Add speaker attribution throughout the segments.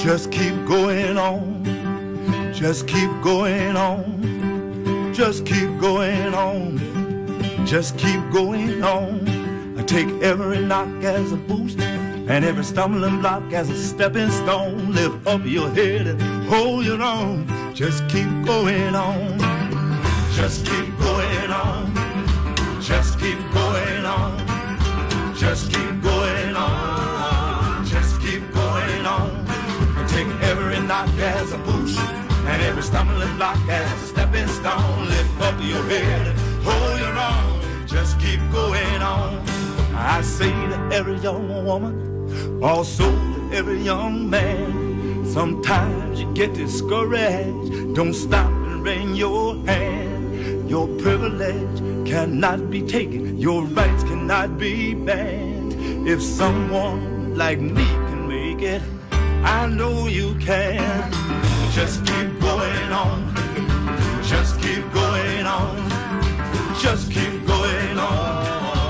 Speaker 1: Just keep going on. Just keep going on. Just keep going on. Just keep going on. Take every knock as a boost and every stumbling block as a stepping stone. Lift up your head and hold your own. Just keep going on. Just keep going on. Just keep going on. Just keep going on. Just keep going on. Take every knock as a boost and every stumbling block as a stepping stone. Lift up your head and hold your own. Just keep going on. I say to every young woman, also to every young man, sometimes you get discouraged. Don't stop and wring your hand. Your privilege cannot be taken. Your rights cannot be banned. If someone like me can make it, I know you can. Just keep going on. Just keep going on. Just keep going on.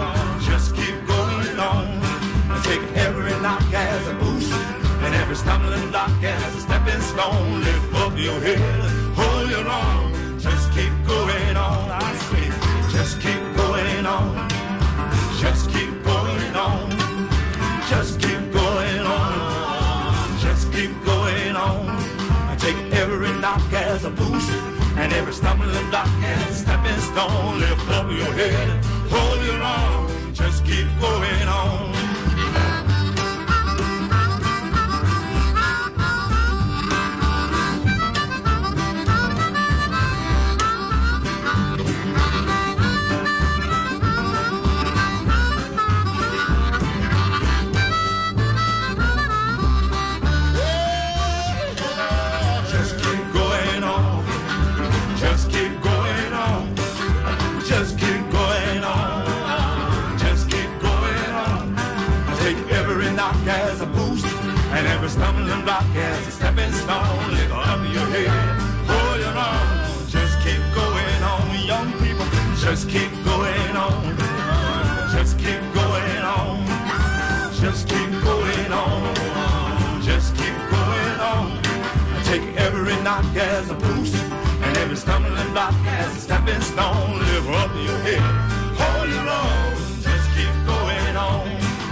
Speaker 1: Take every knock as a boost and every stumbling block as a stepping stone. Lift up your head, hold your own. Just keep going on. I say, just keep going on. Just keep going on. Just keep going on. Just keep going on. Take every knock as a boost and every stumbling block as a stepping stone. Lift up your head, hold your own. Just keep going on. As a boost and every stumbling block as a stepping stone. Lift up your head, hold your own. Just keep going on, young people. Just keep going on. Just keep going on. Just keep going on. Just keep going on. Take every knock as a boost and every stumbling block as a stepping stone. Lift up your head, hold your own. Just keep going on.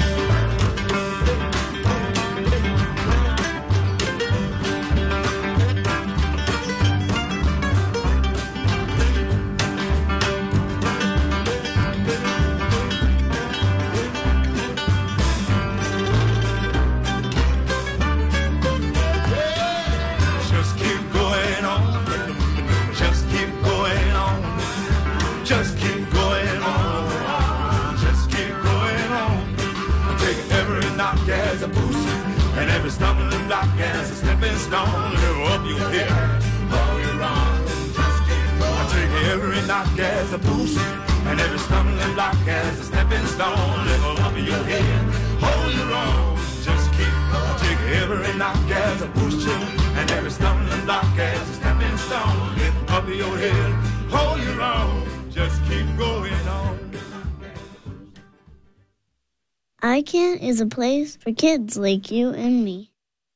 Speaker 1: And every stumbling block as a stepping stone. Lift up your head, hold your own. Just keep going. I take every knock as a boost and every stumbling block as a stepping stone. Lift up your head, hold your own. Just keep going. I take every knock as a boost and every stumbling block as a stepping stone. Lift up your head, hold your own. Just keep going on.
Speaker 2: ICANN is a place for kids like you and me.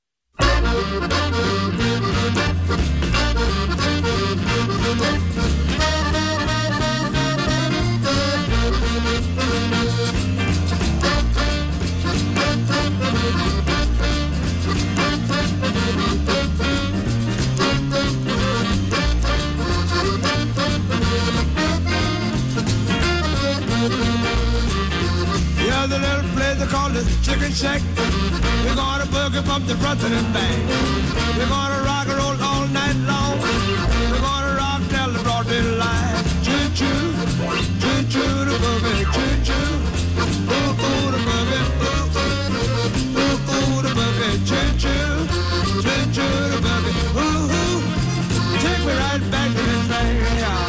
Speaker 3: The little place they call the Chicken Shack. We're gonna boogie from the front to the back. We're gonna rock and roll all night long. We're gonna rock till the broad daylight. Choo choo, choo choo the boogie, choo choo. Ooh ooh the boogie, ooh ooh, ooh ooh the boogie, choo choo, choo choo the boogie, ooh ooh. Take me right back to the train, y'all.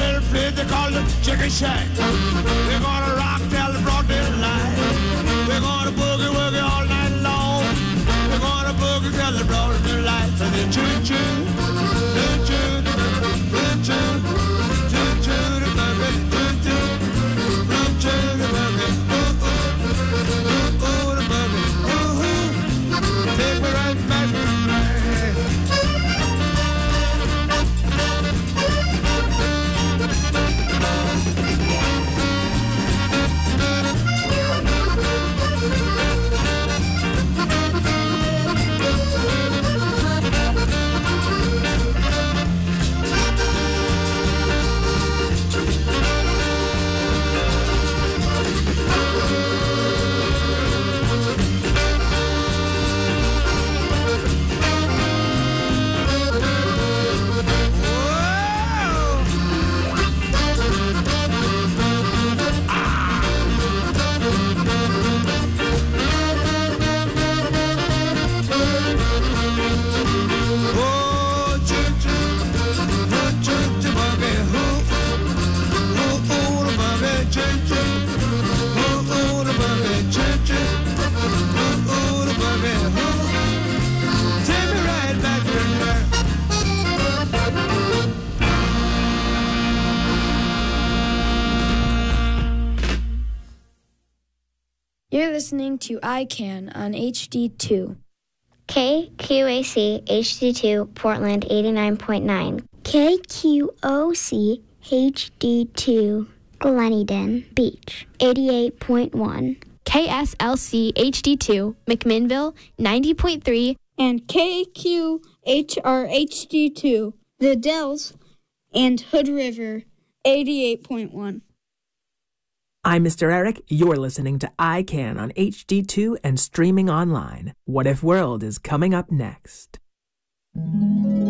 Speaker 3: little place they call the Chicken Shack. We're gonna rock till the broad daylight. We're gonna boogie woogie all night long. We're gonna boogie till the broad daylight. So the choo choo, choo choo, choo choo, choo choo, the boogie, choo choo, choo choo, the boogie, ooh ooh, ooh ooh, the boogie, ooh ooh. Take me right back to
Speaker 4: You're listening to iCan on HD2.
Speaker 2: KQAC HD2 Portland 89.9. KQOC HD2 Gleneden Beach 88.1.
Speaker 5: KSLC HD2 McMinnville 90.3.
Speaker 4: And KQHR HD2 The Dells and Hood River 88.1.
Speaker 6: I'm Mr. Eric. You're listening to iCan on HD2 and streaming online. What If World is coming up next.